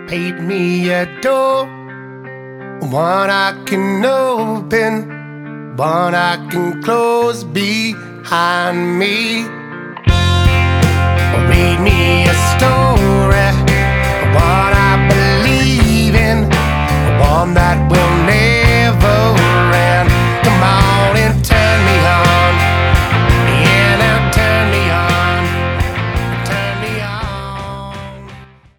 Paint me a door, one I can open, one I can close behind me. Read me a story